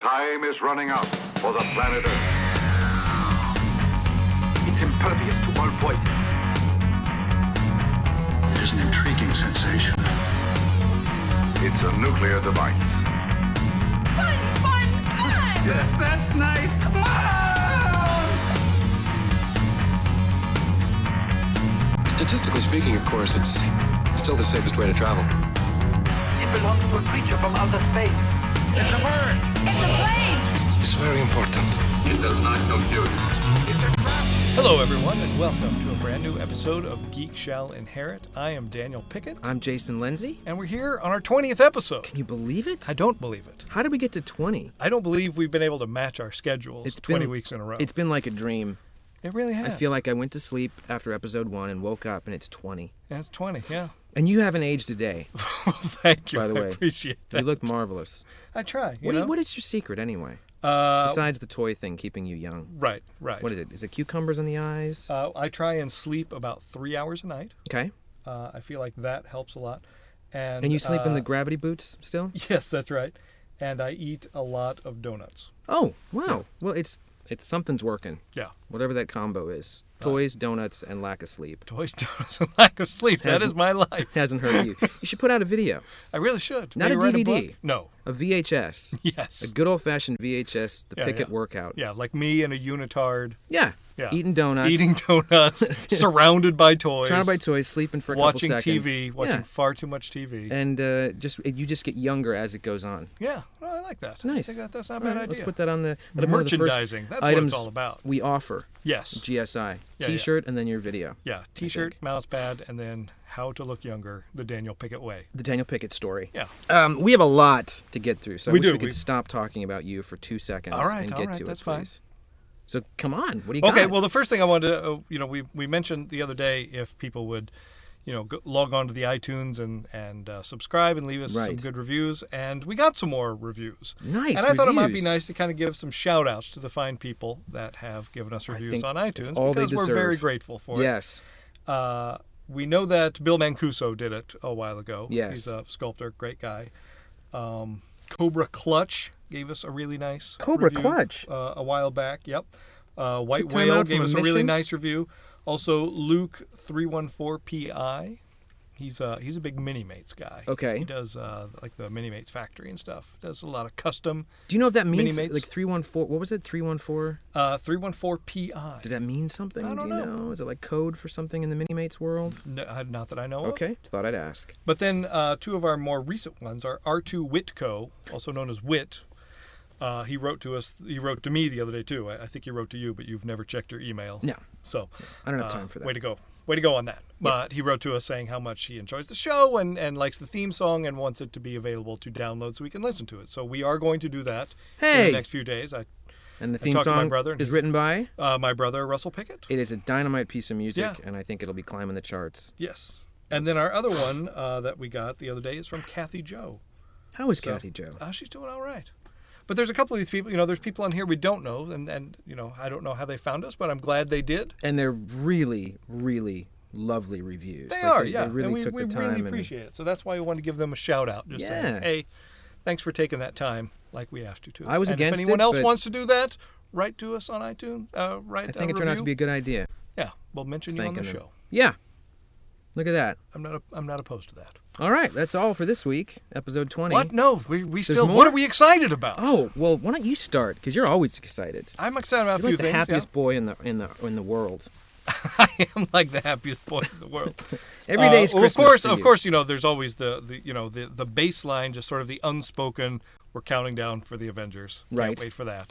Time is running out for the planet Earth. It's impervious to all poison. It is an intriguing sensation. It's a nuclear device. Fun! Yes, that's nice. Come on! Statistically speaking, of course, it's still the safest way to travel. It belongs to a creature from outer space. It's a bird. It's a plane! It's very important. It does not compute. Hello, everyone, and welcome to a brand new episode of Geek Shall Inherit. I am Daniel Pickett, I'm Jason Lindsay. and we're here on our 20th episode. Can you believe it? I don't believe it. How did we get to 20? I don't believe we've been able to match our schedules It's 20 been- weeks in a row. It's been like a dream. It really has. I feel like I went to sleep after episode 1 and woke up and it's 20. Yeah, it's 20, yeah. And you haven't aged a day. Thank you. By the I way. appreciate that. You look marvelous. I try, you What, know? what is your secret anyway? Besides the toy thing keeping you young. Right. What is it? Is it cucumbers on the eyes? I try and sleep about 3 hours a night. Okay. I feel like that helps a lot. And you sleep in the gravity boots still? Yes, that's right. And I eat a lot of donuts. Oh, wow. Well, it's something's working. Yeah. Whatever that combo is. Toys, donuts, and lack of sleep. Toys, donuts, and lack of sleep. That is my life. Hasn't hurt you. You should put out a video. I really should. Not Maybe a write DVD. book? No. A VHS. Yes. A good old-fashioned VHS, the Yeah, Pickett yeah. workout. Yeah, like me in a unitard. Yeah. Yeah. Eating donuts. Eating donuts, surrounded by toys. Surrounded by toys, sleeping for a watching couple seconds. TV, watching Yeah. far too much TV. And you just get younger as it goes on. Yeah, well, I like that. Nice. I think that's not a All bad right, idea. let's put that on the The one of the first merchandising. That's what items it's all about. we offer. Yes. GSI. Yeah, T-shirt and then your video. Yeah, T-shirt, mouse pad, and then How to Look Younger, the Daniel Pickett way. The Daniel Pickett story. Yeah. We have a lot to get through, so I We wish do. we could We- stop talking about you for 2 seconds All right, and all get right, to that's it, fine. please. So come on, what do you got? Okay, well, the first thing I wanted to, we mentioned the other day if people would, log on to the iTunes and subscribe and leave us some Right. good reviews, and we got some more reviews. Nice And I thought it might be reviews. nice to kind of give some shout-outs to the fine people that have given us reviews think on it's iTunes all they because we're very deserve. grateful for it. Yes. We know that Bill Mancuso did it a while ago. Yes. He's a sculptor, great guy. Cobra Clutch gave us a really nice Cobra review, Clutch? a while back. Yep. White Took time Whale out from gave a us a really mission? nice review. Also, Luke 314PI. He's a big Minimates guy. Okay. He does like the Minimates factory and stuff. Does a lot of custom. Do you know if that means Minimates? like 314? What was it? 314? 314PI. Does that mean something? I don't Do you know. know? Is it like code for something in the Minimates world? No, not that I know of. Okay, thought I'd ask. But then two of our more recent ones are R2 Whitco, also known as Wit. He wrote to us. He wrote to me the other day too. I think he wrote to you, but you've never checked your email. No, So I don't have time for that. Way to go. Way to go on that. But he wrote to us saying how much he enjoys the show and likes the theme song and wants it to be available to download so we can listen to it. So we are going to do that in Hey! the next few days. And the I theme talked to my song brother and is he's- written by? My brother, Russell Pickett. It is a dynamite piece of music, Yeah. and I think it'll be climbing the charts. Yes. And then our other one that we got the other day is from Kathy Joe. How is So, Kathy Joe? She's doing all right. But there's a couple of these people, there's people on here we don't know, and I don't know how they found us, but I'm glad they did. And they're really, really lovely reviews. They Like, are, they, yeah. They really and we, took we the time. really and- appreciate it. So that's why we wanted to give them a shout out. Just Yeah. saying, hey, thanks for taking that time like we asked you to. I was and against if anyone it, else but- wants to do that, write to us on iTunes. Write I think it turned out to be a good idea. Yeah, we'll mention you on the Thanking them. show. Yeah. Look at that. I'm not opposed to that. All right, that's all for this week, episode 20. What? No, we still. more? What are we excited about? Oh, well, why don't you start? Because you're always excited. I'm excited about You're a few like the things. happiest boy in the world. I am like the happiest boy in the world. Every day's well, Christmas for of you. course, there's always the baseline, just sort of the unspoken. We're counting down for the Avengers. Right. Can't wait for that.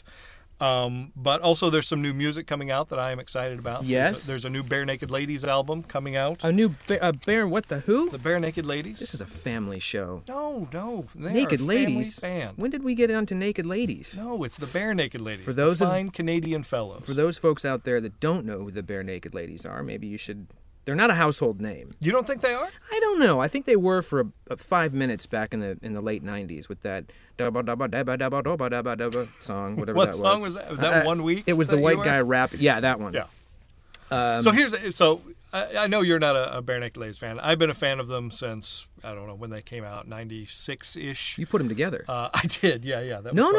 But also, there's some new music coming out that I am excited about. Yes. There's a new Bare Naked Ladies album coming out. A new bear. What the who? The Bare Naked Ladies. This is a family show. No. They Naked are a family Ladies. band. When did we get onto Naked Ladies? No, it's the Bare Naked Ladies. For those the of- fine Canadian fellows. For those folks out there that don't know who the Bare Naked Ladies are, maybe you should. They're not a household name. You don't think they are? I don't know. I think they were for 5 minutes back in the late '90s with that dabba dabba dabba dabba dabba dabba dabba song, whatever What that was. song was that? Was that 1 week? It was that the you white were? guy rap. Yeah, that one. Yeah. So I know you're not a Bare Naked Ladies fan. I've been a fan of them since, I don't know, when they came out, 96-ish. You put them together. I did, yeah. That No.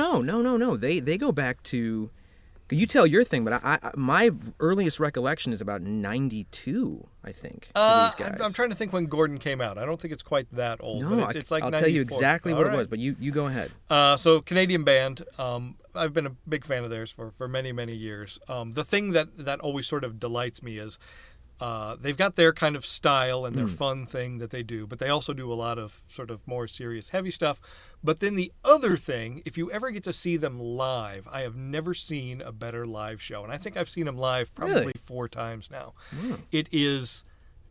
was They go back to. You tell your thing, but my earliest recollection is about 92, I think. For these guys. I'm trying to think when Gordon came out. I don't think it's quite that old. No, but it's like I'll 94. tell you exactly what All it was, right. but you go ahead. So Canadian band. I've been a big fan of theirs for many, many years. The thing that always sort of delights me is they've got their kind of style and their fun thing that they do, but they also do a lot of sort of more serious, heavy stuff. But then the other thing, if you ever get to see them live, I have never seen a better live show. And I think I've seen them live probably Really? 4 times now. It is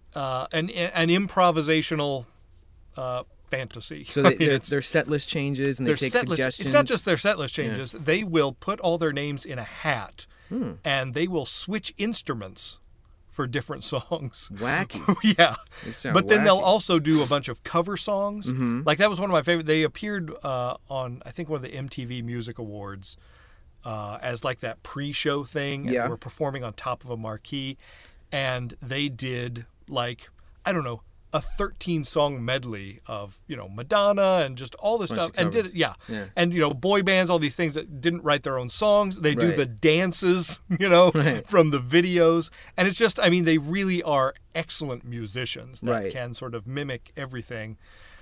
an improvisational fantasy. So I mean, their set list changes and they their take set list, suggestions. it's not just their set list changes. They will put all their names in a hat, and they will switch instruments for different songs. Wacky. Yeah. They sound But then they'll wacky. also do a bunch of cover songs. Like that was one of my favorite. They appeared on, I think, one of the MTV Music Awards as like that pre-show thing. And Yeah. they were performing on top of a marquee. And they did like, I don't know, a 13-song medley of, Madonna and just all this Bunch stuff. of And did covers. it, yeah. Yeah. And, boy bands, all these things that didn't write their own songs. They do Right. the dances, Right. from the videos. And it's just, I mean, they really are excellent musicians that Right. can sort of mimic everything.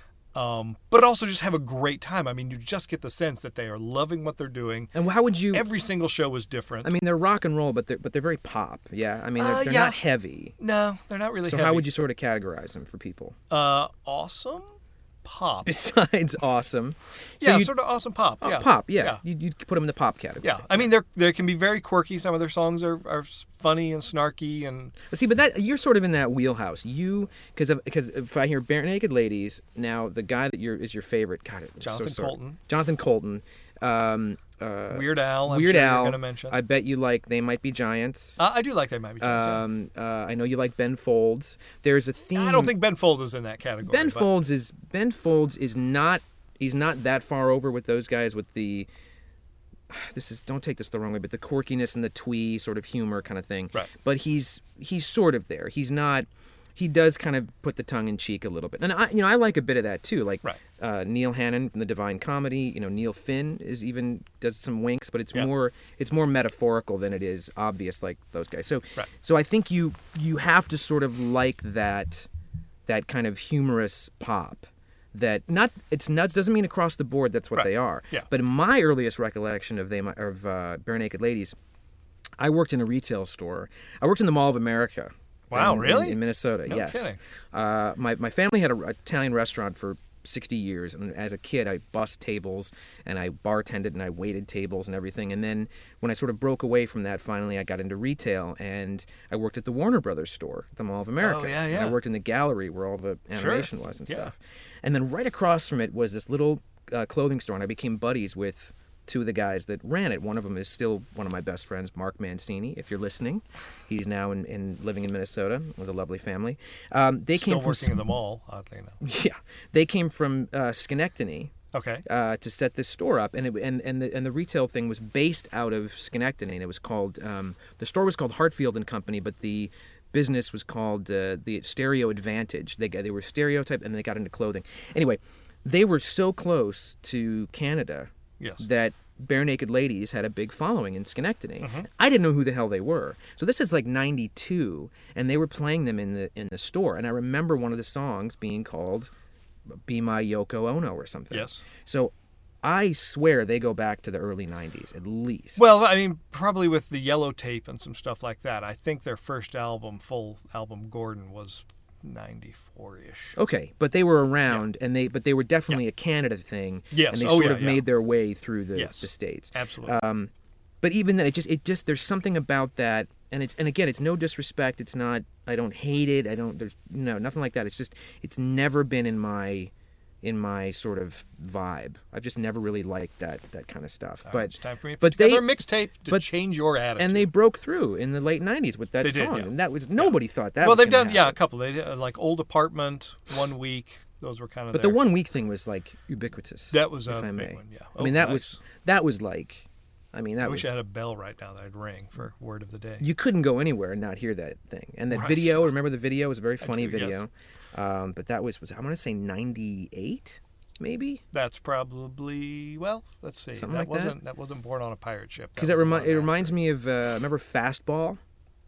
But also just have a great time. I mean, you just get the sense that they are loving what they're doing. And how would you? Every single show is different. I mean, they're rock and roll, but they're very pop. Yeah, I mean, they're yeah. not heavy. No, they're not really So heavy. how would you sort of categorize them for people? Awesome pop. Besides awesome. So Yeah, you'd- sort of awesome pop. Yeah. Pop, yeah. You'd put them in the pop category. Yeah. I mean, they can be very quirky. Some of their songs are funny and snarky and But see, but that you're sort of in that wheelhouse. Because if I hear Bare Naked Ladies, now the guy that is your favorite, God, I'm Jonathan so sorry. Colton. Jonathan Colton. Weird Al. I'm Weird sure Al. You're gonna mention. I bet you like They Might Be Giants. I do like They Might Be Giants. I know you like Ben Folds. There's a theme. I don't think Ben Folds is in that category. Ben but- Folds is not. He's not that far over with those guys with the. Don't take this the wrong way, but the quirkiness and the twee sort of humor kind of thing. Right. But he's sort of there. He's not. He does kind of put the tongue in cheek a little bit, and I like a bit of that too. Like Right. Neil Hannon from the Divine Comedy. Neil Finn does some winks, but it's Yeah. more metaphorical than it is obvious, like those guys. So Right. so I think you have to sort of like that kind of humorous pop. That it's nuts doesn't mean across the board that's what Right. they are. Yeah. But in my earliest recollection of Bare Naked Ladies, I worked in a retail store. I worked in the Mall of America. Wow, really? In Minnesota, No yes. kidding. My family had an Italian restaurant for 60 years, and as a kid, I bussed tables and I bartended and I waited tables and everything. And then when I sort of broke away from that, finally, I got into retail and I worked at the Warner Brothers store at the Mall of America. Oh, yeah, And yeah. I worked in the gallery where all the animation was and Yeah. stuff. And then right across from it was this little clothing store, and I became buddies with two of the guys that ran it. One of them is still one of my best friends, Mark Mancini, if you're listening. He's now living in Minnesota with a lovely family. They Still came from working in the mall, oddly enough. yeah, they came from Schenectady Okay. to set this store up, and the retail thing was based out of Schenectady, and it was called the store was called Hartfield and Company, but the business was called the Stereo Advantage. They were stereotype, and they got into clothing. Anyway, they were so close to Canada. Yes. That Bare Naked Ladies had a big following in Schenectady. Mm-hmm. I didn't know who the hell they were. So this is like 92, and they were playing them in the store. And I remember one of the songs being called Be My Yoko Ono or something. Yes. So I swear they go back to the early 90s at least. Well, I mean, probably with the yellow tape and some stuff like that. I think their first album, full album, Gordon, was 94-ish. Okay, but they were around, and they were definitely a Canada thing. Yes. And they Oh, sort yeah, of yeah. made their way through the Yes. States. Absolutely. But even then, it just there's something about that, and again, it's no disrespect. It's not. I don't hate it. There's nothing like that. It's just it's never been in my sort of vibe. I've just never really liked that kind of stuff. All but right, it's time for me to but put together they a mixtape to change your attitude. and they broke through in the late 90s with that They did, song, yeah. and that was nobody thought that. well, was they've gonna done a happen. couple. They did, like Old Apartment, 1 Week. Those were kind of. But the 1 week thing was like ubiquitous. That was if a I big may. one, yeah. I mean Oh, that nice. was like I mean, I that wish was. I had a bell right now that I'd ring for word of the day. You couldn't go anywhere and not hear that thing. And that Right. video, remember the video? It was a very funny do, video. But that was I want to say 98, maybe? That's probably, well, let's see. Something like that? That wasn't Born on a Pirate Ship. Because it reminds me of, remember Fastball?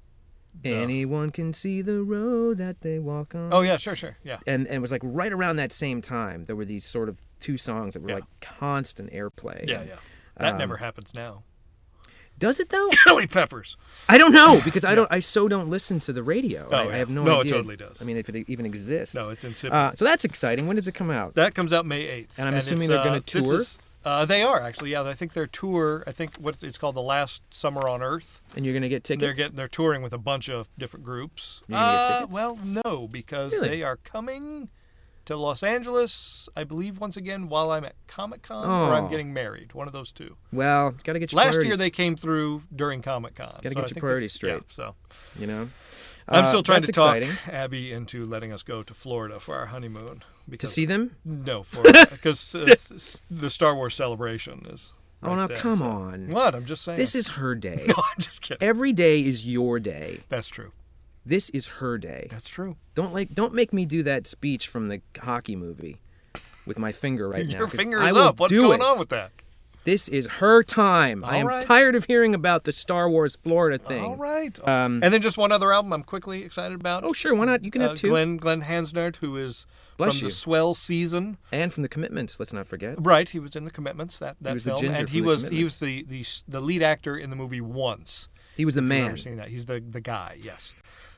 Anyone can see the road that they walk on. Oh, yeah, sure, yeah. And it was like right around that same time, there were these sort of two songs that were Yeah. like constant airplay. Yeah. That never happens now. Does it though? Chili Peppers. I don't know because I don't listen to the radio. Oh, I yeah. have no No, it idea. totally does. I mean, if it even exists. No, it's insipid. So that's exciting. When does it come out? That comes out May 8th. And I'm assuming it's, they're gonna tour? They are, actually, yeah. I think their tour, what it's called The Last Summer on Earth. And you're gonna get tickets. They're touring with a bunch of different groups. You're gonna get tickets? Well, no, because Really? they are coming to Los Angeles, I believe, once again while I'm at Comic-Con Oh. or I'm getting married. One of those two. Well, gotta get your Last year priorities, they came through during Comic-Con. Gotta so get I your think priorities straight. Yeah, so You know. I'm still trying that's to talk exciting. Abby into letting us go to Florida for our honeymoon. To Because, see them. No, because the Star Wars celebration is. Oh, right now there, come so- on. What? I'm just saying. This is her day. No, I'm just kidding. Every day is your day. That's true. This is her day. That's true. Don't make me do that speech from the hockey movie with my finger right now. Your 'cause finger I is will up. What's do going it. on with that? This is her time. I All am right. tired of hearing about the Star Wars Florida thing. All right. And then just one other album I'm quickly excited about. Oh, sure. Why not? You can have two. Glenn Hansnert, who is Bless from you. the Swell season. And from the Commitments, let's not forget. Right, he was in the Commitments. That was the film, ginger and from he The was the lead actor in the movie Once. He was the If you've man. ever seen that? He's the guy. Yes.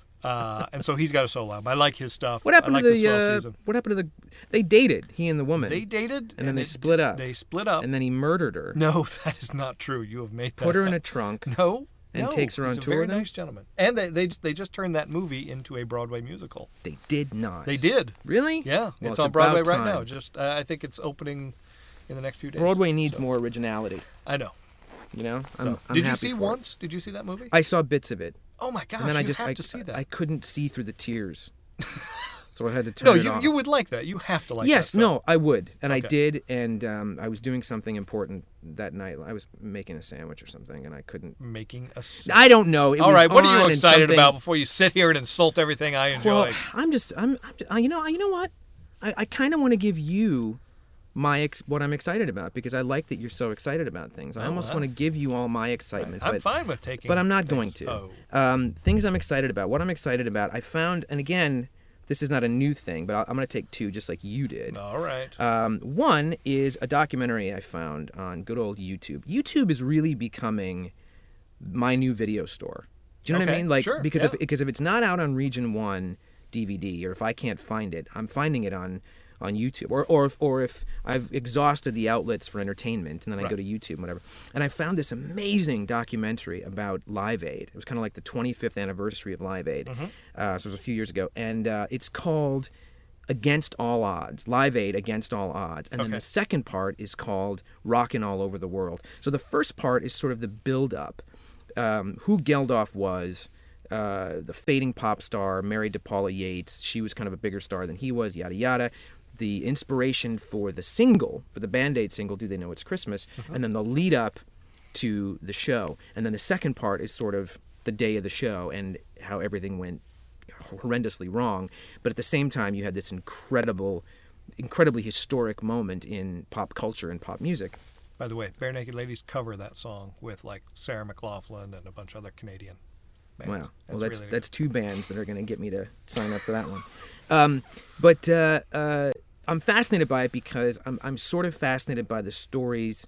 And so he's got a solo album. I like his stuff. What happened I like to the Swell the? season. What happened to the? They dated, he and the woman. They dated, and then they split up. They split up. And then he murdered her. No, that is not true. You have made that. Put her in up. a trunk. No. And no, takes her on he's a tour very with them? nice gentleman. And they just turned that movie into a Broadway musical. They did not. They did. Really? Yeah, Well, it's on Broadway about right now. time. Just I think it's opening in the next few days. Broadway needs So, more originality. I know. You know. So, I'm did you happy see for it. Once? Did you see that movie? I saw bits of it. Oh my gosh! And then I you just have to see that. I couldn't see through the tears, so I had to turn no, it off. you would like that. You have to like. Yes, that film. no, I would, and I Okay. did, and I was doing something important that night. I was making a sandwich or something, and I couldn't. Making a. I don't know. It All was right, what are on you and excited something- about before you sit here and insult everything I Well, enjoy? I'm you know what? I kind of want to give you what I'm excited about because I like that you're so excited about things. I Oh, almost wow. want to give you all my excitement. I'm but, fine with taking. but I'm not things. going to. Oh. Things I'm excited about. What I'm excited about, I found, and again, this is not a new thing, but I'm going to take two just like you did. All right. One is a documentary I found on good old YouTube. YouTube is really becoming my new video store. Do you know what I Okay, mean? Like sure, because yeah. if it's not out on Region 1 DVD or if I can't find it, I'm finding it on YouTube or if I've exhausted the outlets for entertainment and then I go to YouTube and whatever. And I found this amazing documentary about Live Aid. It was kind of like the 25th anniversary of Live Aid. Mm-hmm. So it was a few years ago. And it's called Against All Odds, Live Aid Against All Odds. And then Okay. the second part is called Rockin' All Over the World. So the first part is sort of the build-up. Who Geldof was, the fading pop star, married to Paula Yates. She was kind of a bigger star than he was, yada, yada. The inspiration for the single, for the Band-Aid single, Do They Know It's Christmas? And then the lead up to the show. And then the second part is sort of the day of the show and how everything went horrendously wrong. But at the same time, you had this incredibly historic moment in pop culture and pop music. By the way, Bare Naked Ladies cover that song with like Sarah McLachlan and a bunch of other Canadian bands. Wow. Well, really that's two bands that are going to get me to sign up for that one. But I'm fascinated by it because I'm sort of fascinated by the stories,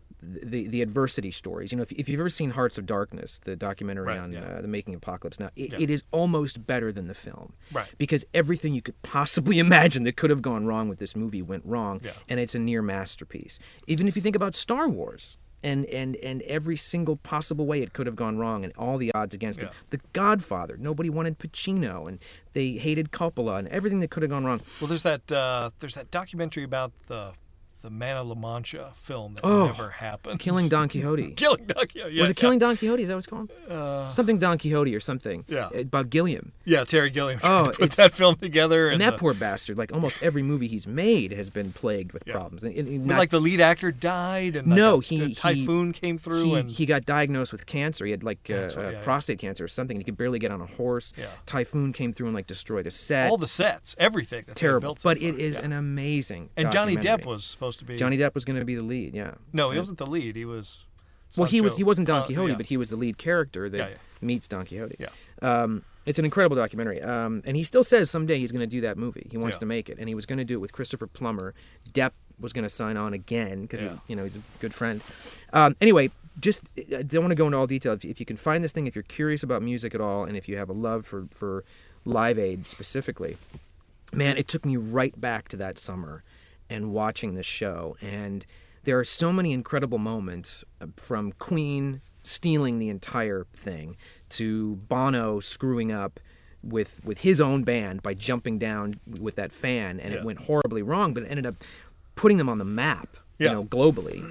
the adversity stories. You know, if you've ever seen Hearts of Darkness, the documentary Right, on yeah. the making of Apocalypse Now, Yeah. it is almost better than the film. Right. Because everything you could possibly imagine that could have gone wrong with this movie went wrong, Yeah. and it's a near masterpiece. Even if you think about Star Wars. And every single possible way it could have gone wrong and all the odds against it. Yeah. The Godfather, nobody wanted Pacino and they hated Coppola and everything that could have gone wrong. Well, there's that documentary about the the Man of La Mancha film that Oh, never happened. Killing Don Quixote. Killing Don Quixote. Yeah, Was it Killing Don Quixote? Is that what it's called? Something Don Quixote or something. Yeah. About Gilliam. Yeah, Terry Gilliam Oh, put that film together. And that poor bastard, like almost every movie he's made has been plagued with problems. And But not- like the lead actor died, and No, a typhoon came through, and he got diagnosed with cancer. He had like That's right, yeah, prostate cancer or something. He could barely get on a horse. Yeah. Typhoon came through and like destroyed a set. all the sets, everything. That they had Terrible, built so but far. it is Yeah. an amazing. And Johnny Depp documentary. was supposed to be. Johnny Depp was going to be the lead. Yeah. No, he wasn't the lead. He was. Well, he Sancho. wasn't Don Quixote, yeah. but he was the lead character that Yeah, yeah. meets Don Quixote. Yeah. It's an incredible documentary, and he still says someday he's going to do that movie. He wants Yeah. to make it, and he was going to do it with Christopher Plummer. Depp was going to sign on again because Yeah. he's a good friend. Anyway, just I don't want to go into all detail. If you can find this thing, if you're curious about music at all, and if you have a love for Live Aid specifically, man, it took me right back to that summer and watching this show. And there are so many incredible moments from Queen stealing the entire thing to Bono screwing up with his own band by jumping down with that fan, and it went horribly wrong, but it ended up putting them on the map, globally.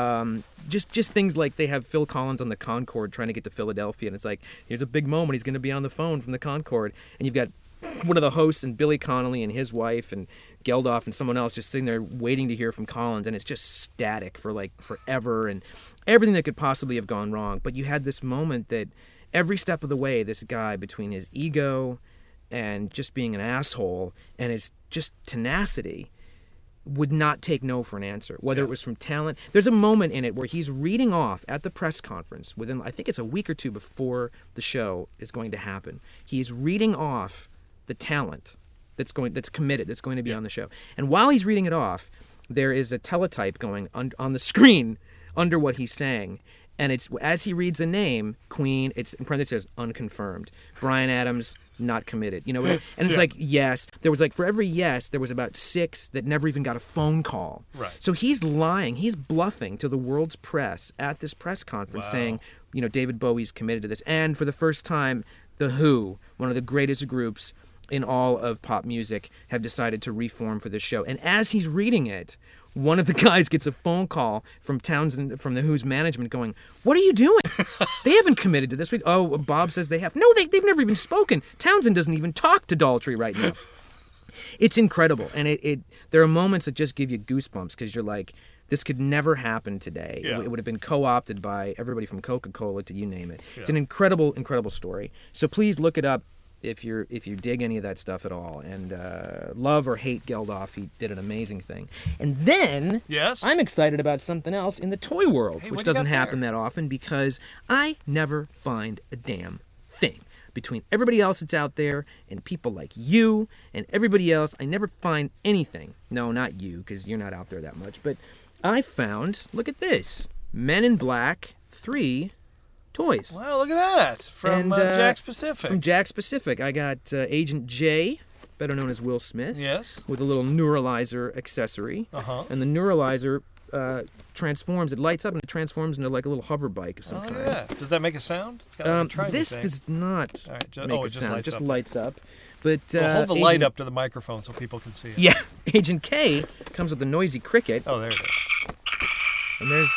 Just things like they have Phil Collins on the Concorde trying to get to Philadelphia, and it's like, here's a big moment. He's going to be on the phone from the Concorde, and you've got one of the hosts and Billy Connolly and his wife and Geldof and someone else just sitting there waiting to hear from Collins, and it's just static for like forever and everything that could possibly have gone wrong. But you had this moment that every step of the way, this guy, between his ego and just being an asshole and his just tenacity, would not take no for an answer, whether it was from talent. There's a moment in it where he's reading off at the press conference within, I think it's a week or two before the show is going to happen. He's reading off the talent that's committed, that's going to be on the show. And while he's reading it off, there is a teletype going on the screen under what he's saying. And it's, as he reads a name, Queen, it's in parentheses, unconfirmed. Bryan Adams, not committed. You know, and it's like, yes. There was like, for every yes, there was about 6 that never even got a phone call. Right. So he's lying. He's bluffing to the world's press at this press conference saying, David Bowie's committed to this. And for the first time, The Who, one of the greatest groups in all of pop music, have decided to reform for this show. And as he's reading it, one of the guys gets a phone call from Townsend, from The Who's management, going, "What are you doing? They haven't committed to this." Oh, Bob says they have. No, they've never even spoken. Townsend doesn't even talk to Daltrey right now. It's incredible. And there are moments that just give you goosebumps because you're like, this could never happen today. Yeah. It would have been co-opted by everybody from Coca-Cola to you name it. Yeah. It's an incredible, incredible story. So please look it up if you dig any of that stuff at all. And love or hate Geldof, he did an amazing thing. And then I'm excited about something else in the toy world, which doesn't happen that often because I never find a damn thing. Between everybody else that's out there and people like you and everybody else, I never find anything. No, not you, because you're not out there that much. But I found, look at this, Men in Black 3 toys. Wow, look at that. From Jack Pacific. From Jack Pacific. I got Agent J, better known as Will Smith. Yes. With a little neuralizer accessory. Uh-huh. And the neuralizer transforms, it lights up and it transforms into like a little hover bike of some kind. Yeah. Does that make a sound? It's got like a triangle this thing. does not make a sound. It just lights up. But hold the light up to the microphone so people can see it. Yeah. Agent K comes with a noisy cricket. Oh, there it is. And there's...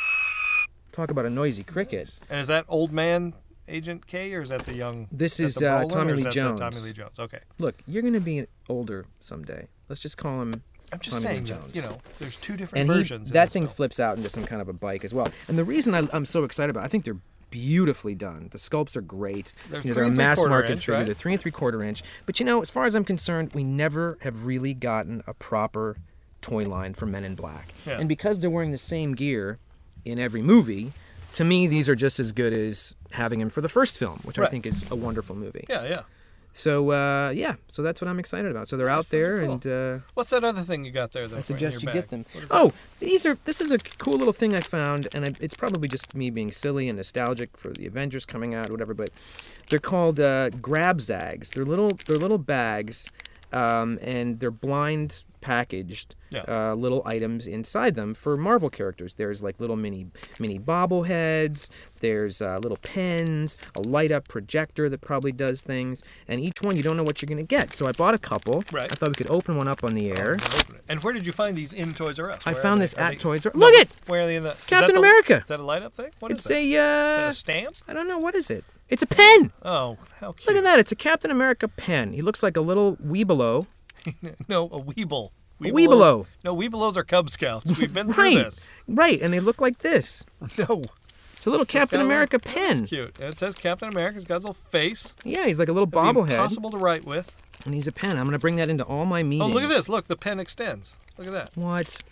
Talk about a noisy cricket. And is that old man Agent K, or is that the young... This is Tommy Lee Jones. Tommy Lee Jones, okay. Look, you're going to be older someday. Let's just call him I'm just Tommy saying Lee Jones. that, there's 2 different and versions. That thing flips out into some kind of a bike as well. And the reason I'm so excited about it, I think they're beautifully done. The sculpts are great. They're a mass market inch, figure. right? They're 3 3/4 inch. But as far as I'm concerned, we never have really gotten a proper toy line for Men in Black. Yeah. And because they're wearing the same gear in every movie, to me, these are just as good as having him for the first film, which I think is a wonderful movie. Yeah. So, so that's what I'm excited about. So they're out there, cool. and what's that other thing you got there, though? I suggest you get them. Oh, this is a cool little thing I found, and it's probably just me being silly and nostalgic for the Avengers coming out or whatever, but they're called Grab Zags. They're little bags, and they're blind packaged little items inside them for Marvel characters. There's like little mini bobbleheads. There's little pens, a light up projector that probably does things, and each one you don't know what you're gonna get. So I bought a couple. Right. I thought we could open one up on the air. And where did you find these in Toys R Us? I Where found are this they? Are at they- Toys R. No, Look it! Where are they in the? It's Captain America. Is that a light up thing? What is It's that? a Is that a stamp? I don't know, what is it? It's a pen. Oh, how cute! Look at that! It's a Captain America pen. He looks like a little Weebelo. No, a Weeble. Weebelo. No, Weebelos are Cub Scouts. We've been through Right, this. right, and they look like this. No. It's a little Captain got a America little- pen. That's cute. And it says Captain America. He's got his little face. Yeah, he's like a little It'd be bobblehead, impossible to write with. and he's a pen. I'm gonna bring that into all my meetings. Oh, look at this. Look, the pen extends. Look at that. What?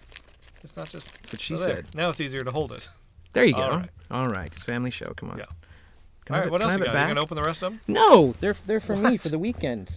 It's not just. That's what she there. said. Now it's easier to hold it. There you go. All right. All right, it's a family show. Come on. Yeah. Can All I right, have what it- else can you I have got? it You back? gonna open the rest of them? No, they're for me for the weekend.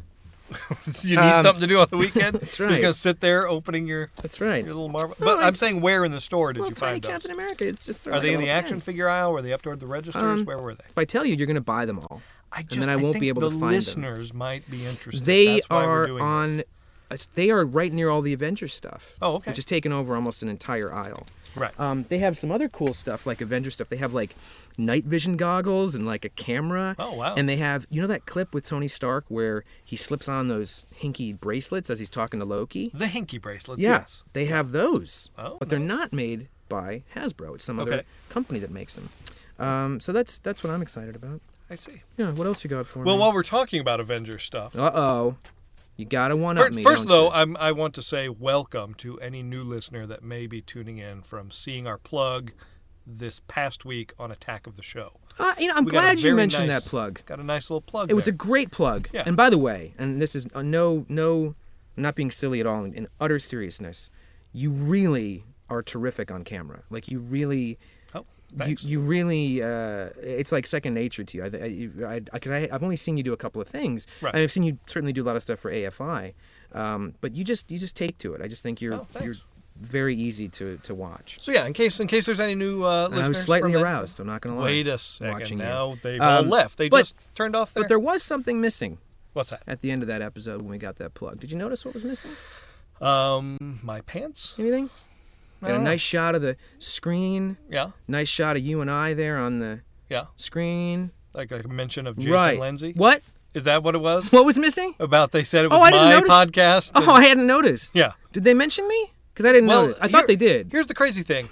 You need something to do on the weekend? That's You're just right. gonna sit there opening your That's right. little Marvel. Oh, But I'm it's- saying, where in the store did Well, you tiny find those? Captain America. It's just Are they in the action figure aisle? Were they up toward the registers? Where were they? If I tell you, you're gonna buy them all. I and then I won't think be able the to find them. listeners might be interested. They That's why we're are doing on. this. They are right near all the Avengers stuff. Oh, okay. Which has taken over almost an entire aisle. Right. They have some other cool stuff like Avengers stuff. They have like night vision goggles and like a camera. Oh, wow. And they have, you know that clip with Tony Stark where he slips on those hinky bracelets as he's talking to Loki? The hinky bracelets. Yeah, Yes. they have those. Oh, but they're not made by Hasbro. It's some other Okay. company that makes them. So that's what I'm excited about. I see. Yeah, what else you got for Well, me? while we're talking about Avengers stuff, Uh-oh. You gotta one-up me, first don't though, you? I want to say welcome to any new listener that may be tuning in from seeing our plug this past week on Attack of the Show. I'm We got a glad you very mentioned nice- that plug. Got a nice little plug. It was a there. great plug. Yeah. And by the way, and this is no, I'm not being silly at all. In utter seriousness, you really are terrific on camera. Like you really, Oh, thanks. you really, it's like second nature to you. Because I've only seen you do a couple of things. Right. And I've seen you certainly do a lot of stuff for AFI. But you just take to it. I just think you're thanks. very easy to watch. So yeah, in case there's any new listeners, I was slightly from that- aroused. I'm not gonna lie. Wait a second. watching you. Now they've all left. They but- just turned off their. But there was something missing What's that? at the end of that episode when we got that plug. Did you notice what was missing? My pants. Anything? I Got a don't know. nice shot of the screen. Yeah, Nice shot of you and I there on the yeah. screen. Like a mention of Jason right. Lindsay. What? Is that what it was? What was missing? About they said it was Oh, I didn't my notice. podcast. Oh, I hadn't noticed. Yeah. Did they mention me? Because I didn't notice. I thought they did. Here's the crazy thing.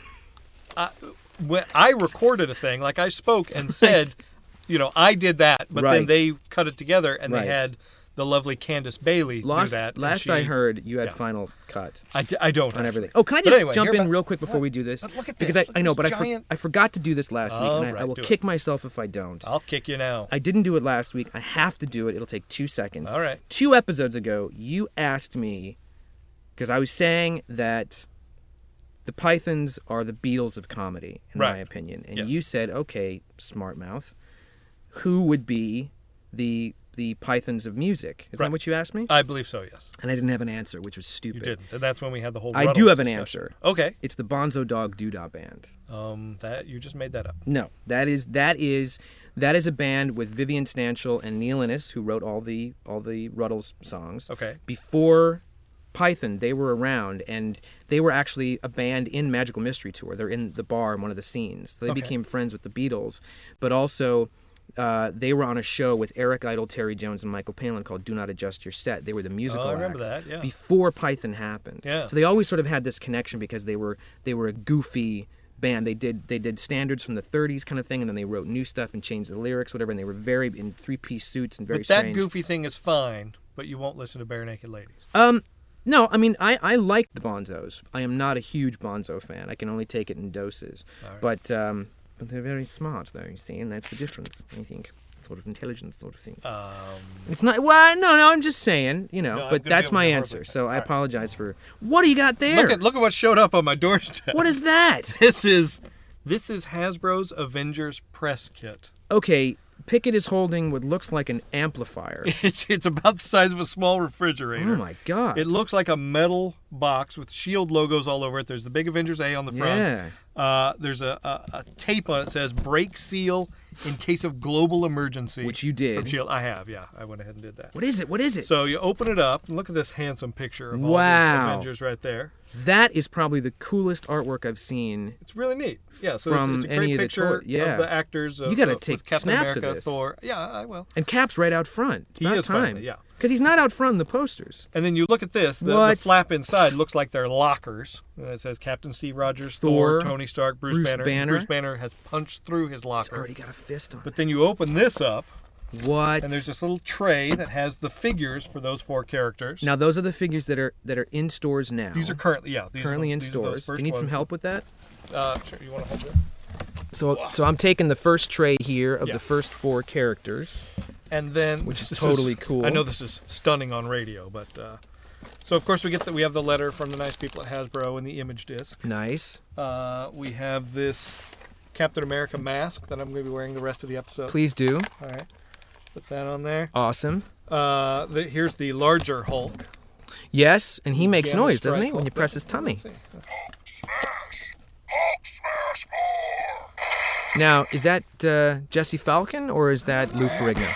When I recorded a thing, like I spoke and said, I did that, but then Right. they cut it together and Right. they had the lovely Candace Bailey do that. and Last I she- heard, you had yeah. final cut I don't on actually. everything. Oh, can I But just anyway, jump hear in about- real quick before we do this? But look at Because this. I know, Look but at this giant- I forgot to do this last week, All and I right, will do it. kick myself if I don't. I'll kick you now. I didn't do it last week. I have to do it. It'll take 2 seconds. All right. 2 episodes ago, you asked me, because I was saying that the Pythons are the Beatles of comedy, in my Right. opinion. And Yes. you said, okay, smart mouth, who would be the Pythons of music? Is Right. that what you asked me? I believe so, yes. And I didn't have an answer, which was You stupid. didn't. And that's when we had the whole I do Ruddles have an discussion. answer. Okay. It's the Bonzo Dog Doodah Band. That you just made that up. No, that is a band with Vivian Stanchel and Neil Innes, who wrote all the Ruddles songs. Okay. Before Python, they were around, and they were actually a band in Magical Mystery Tour. They're in the bar in one of the scenes. So they Okay. became friends with the Beatles, but also they were on a show with Eric Idle, Terry Jones, and Michael Palin called "Do Not Adjust Your Set." They were the musical Oh, I remember act that, yeah. before Python happened. Yeah. So they always sort of had this connection because they were a goofy band. They did standards from the 30s kind of thing, and then they wrote new stuff and changed the lyrics, whatever. And they were very in 3-piece suits and very But that strange. goofy thing is fine, but you won't listen to Bare Naked Ladies. No, I mean I like the Bonzos. I am not a huge Bonzo fan. I can only take it in doses. right. But they're very smart, though. You see, and that's the difference. I think sort of intelligence, sort of thing. It's not. Well, no. I'm just saying, I'm but gonna that's be able my to answer. work with So that. I All right. apologize for. What do you got there? Look at what showed up on my doorstep. What is that? This is Hasbro's Avengers press kit. Okay, Pickett is holding what looks like an amplifier. It's about the size of a small refrigerator. Oh my god! It looks like a metal box with Shield logos all over it. There's the big Avengers A on the front. Yeah. There's a tape on it that says "Break seal in case of global emergency." Which you did. From Shield. I have, yeah. I went ahead and did that. What is it? What is it? So you open it up and look at this handsome picture of all the Wow. Avengers right there. That is probably the coolest artwork I've seen. It's really neat. Yeah, so From it's a any great of the picture yeah. of the actors. You gotta with take Captain snaps of America, this. Thor. Yeah, I will. And Cap's right out front. It's He about is time. finally, yeah. Because he's not out front in the posters. And then you look at this. The What? flap inside looks like they're lockers. It says Captain Steve Rogers, Thor, Thor, Tony Stark, Bruce Banner. Banner. Bruce Banner has punched through his He's locker. already got a fist on But then you open this up, it. What? and there's this little tray that has the figures for those 4 characters. Now those are the figures that are in stores now. These are currently, yeah. These currently are, in these are those stores. first You need some ones. help with that? Sure, you want to hold it? So I'm taking the first tray here of Yeah. the first 4 characters. And then, Which is this totally cool. I know this is stunning on radio, but so of course we have the letter from the nice people at Hasbro and the image disc. Nice. We have this Captain America mask that I'm going to be wearing the rest of the episode. Please do. All right, put that on there. Awesome. Here's the larger Hulk. Yes, and he makes Gamma noise, doesn't Strike he, when you Hulk. press his tummy? Let's see. Now, is that Jesse Falcon or is that Lou Ferrigno?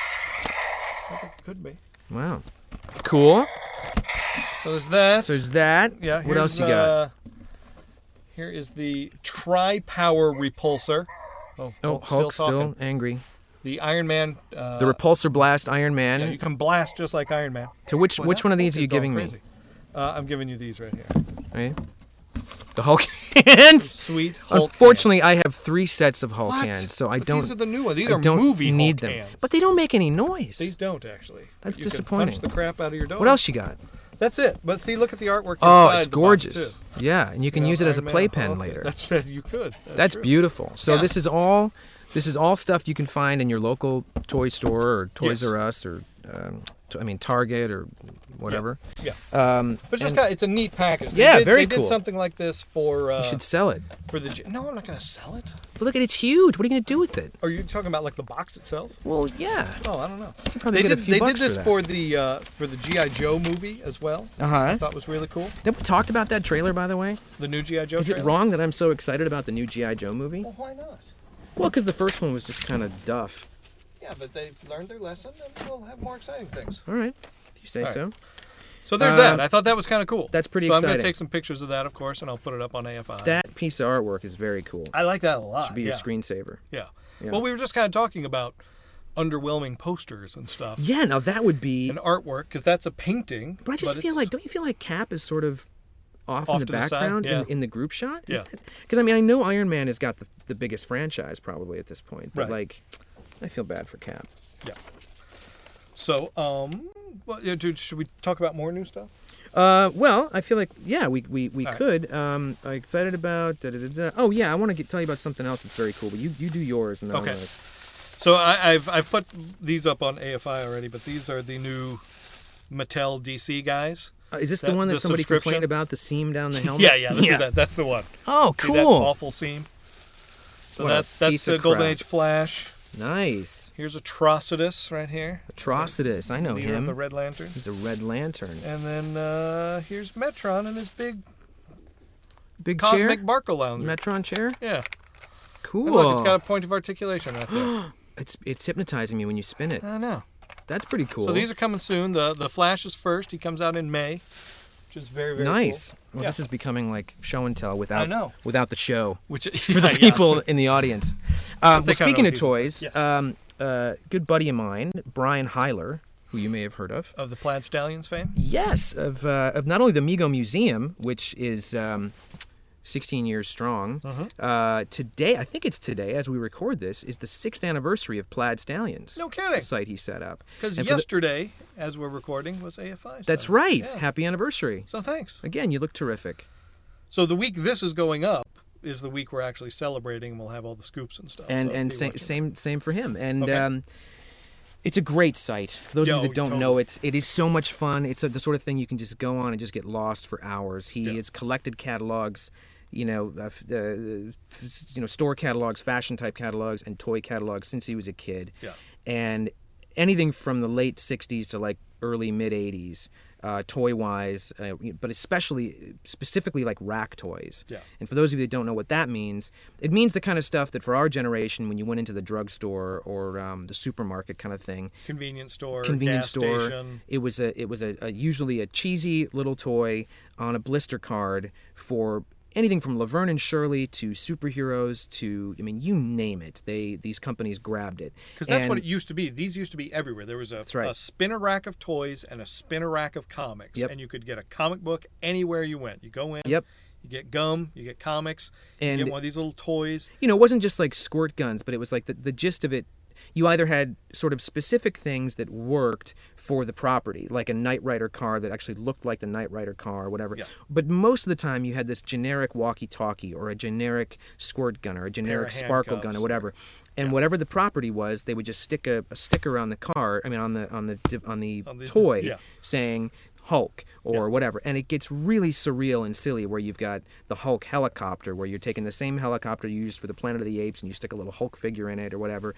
I think it could be. Wow. Cool. So there's that. So there's that. Yeah. What else you got? Here is the Tri-Power Repulsor. Oh, Hulk's Hulk's still talking. angry. The Iron Man. The Repulsor Blast Iron Man. Yeah, you can blast just like Iron Man. So which Boy, one that of these Hulk are you is going giving me? crazy. I'm giving you these right here. Right? The Hulk hands. Sweet Hulk. Unfortunately, I have 3 sets of Hulk What? hands, so I But don't. These are the new ones. These I are don't movie need Hulk them. hands. But they don't make any noise. These don't actually. That's You can disappointing. punch the crap out of your dog. What else you got? That's it. But see, look at the artwork Oh, inside it's the box, gorgeous. too. Yeah, and you can You know, use it as a Iron Man, playpen Hulk, later. That's you could. That's true. beautiful. So Yeah. this is all stuff you can find in your local toy store or Toys Yes. R Us or Target or whatever. Yeah. Um, But it's just and kind of, it's a neat package. Yeah, very They cool. did something like this for you should sell it. for the. No, I'm not going to sell it. But look at it's huge. What are you going to do with it? Are you talking about like the box itself? Well, yeah. Oh, I don't know. You probably They get a did. few They did bucks this for for the GI Joe movie as well. I Uh-huh. thought was really cool. Have we talked about that trailer, by the way? The new GI Joe. Is it trailer? wrong that I'm so excited about the new G.I. Joe movie? Well, why not? Well, because the first one was just kind of duff. Yeah, but they learned their lesson, and we'll have more exciting things. All right, if you say All right. so. So there's that. I thought that was kind of cool. That's pretty So I'm going exciting. to take some pictures of that, of course, and I'll put it up on AFI. That piece of artwork is very cool. I like that a lot. Should be your screensaver. Yeah. Yeah. Well, we were just kind of talking about underwhelming posters and stuff. Yeah, now that would be. And artwork, because that's a painting. But I just feel it's- like, don't you feel like Cap is sort of off in Off the to the side, background yeah. in the group shot? Yeah. Because I mean, I know Iron Man has got the biggest franchise probably at this point, but Right. like, I feel bad for Cap. Yeah. So, well, yeah, dude, should we talk about more new stuff? Well, I feel like we right. could. I'm excited about. Oh yeah, I want to tell you about something else that's very cool. But you do yours and then Okay. I'll, So I've put these up on AFI already, but these are the new Mattel DC guys. is this the That- one that the somebody subscription? complained about the seam down the helmet? Yeah, look at that. That's the one. Oh, See that cool. awful seam? So What a that's piece the of Golden crap. Age Flash. Nice. Here's Atrocitus right here. Atrocitus. I know Leader of him. the Red Lantern. He's a Red Lantern. And then here's Metron and his big Big cosmic chair. Barco Lounger. Metron chair. Yeah. Cool. And look, it's got a point of articulation right there. It's hypnotizing me when you spin it. I know. That's pretty cool. So these are coming soon. The Flash is first. He comes out in May, which is very, very nice. cool. Well, Yeah. this is becoming like show and tell without I know. without the show. Which For the people in the audience. Well, they kinda speaking know of what toys, these are. good buddy of mine, Brian Heiler, who you may have heard of. Of the Plaid Stallions fame? Yes, of not only the Mego Museum, which is 16 years strong. Today, I think it's today, as we record this, is the 6th anniversary of Plaid Stallions. No kidding. The site he set up. Because And for the- yesterday, as we're recording, was AFI. That's so, right. yeah. Happy anniversary. So thanks. Again, you look terrific. So the week this is going up is the week we're actually celebrating, and we'll have all the scoops and stuff. And so and be same watching. same for him. And Okay. it's a great site. For those of you that don't know, totally. it is so much fun. It's the sort of thing you can just go on and just get lost for hours. He Yeah. has collected catalogs, store catalogs, fashion type catalogs, and toy catalogs since he was a kid. Yeah. And anything from the late '60s to like early mid 80s, toy wise, but specifically like rack toys. Yeah. And for those of you that don't know what that means, it means the kind of stuff that for our generation, when you went into the drugstore or the supermarket kind of thing, Convenience store, convenience gas store, station. it was a usually a cheesy little toy on a blister card for anything from Laverne and Shirley to superheroes to, I mean, you name it. These companies grabbed it. Because that's what it used to be. These used to be everywhere. There was a spinner rack of toys and a spinner rack of comics. Yep. And you could get a comic book anywhere you went. You go in, Yep. you get gum, you get comics, And you get one of these little toys. You know, it wasn't just like squirt guns, but it was like the gist of it. You either had sort of specific things that worked for the property, like a Knight Rider car that actually looked like the Knight Rider car or whatever. Yeah. But most of the time you had this generic walkie-talkie or a generic squirt gun or a generic sparkle gun or whatever. And whatever the property was, they would just stick a sticker on the car, I mean on the toy saying Hulk or whatever, and it gets really surreal and silly where you've got the Hulk helicopter where you're taking the same helicopter you used for the Planet of the Apes and you stick a little Hulk figure in it or whatever,